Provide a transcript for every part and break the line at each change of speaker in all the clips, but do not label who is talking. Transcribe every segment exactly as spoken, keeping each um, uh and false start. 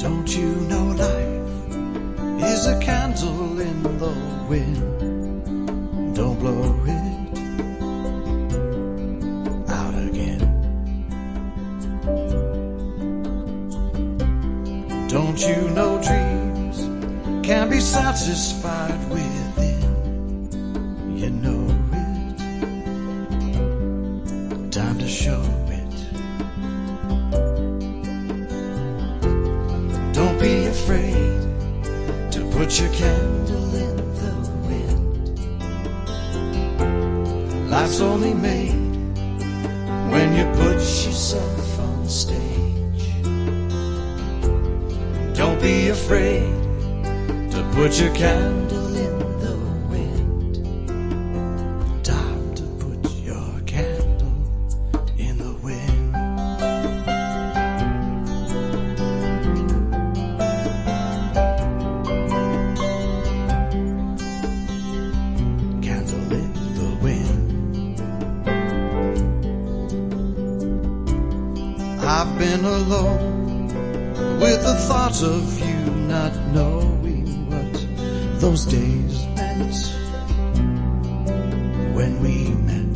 Don't you know life is a candle in the wind? Don't blow it out again. Don't you know dreams can be satisfied within? You know it, time to show it. Don't be afraid to put your candle in the wind. Life's only made when you put yourself on stage. Don't be afraid to put your candle in the wind. Time to put your candle in the wind. Candle in the wind. I've been alone with the thought of you not knowing what those days meant when we met.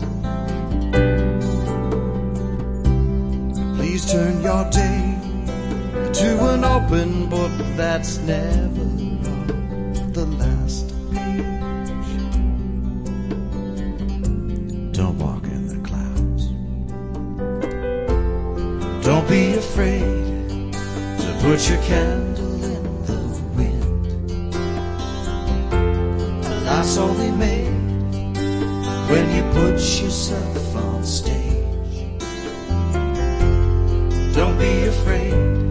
Please turn your day to an open book that's never on the last page. Don't walk in the clouds. Don't be afraid to put your candle in the wind. Life's only made when you put yourself on stage. Don't be afraid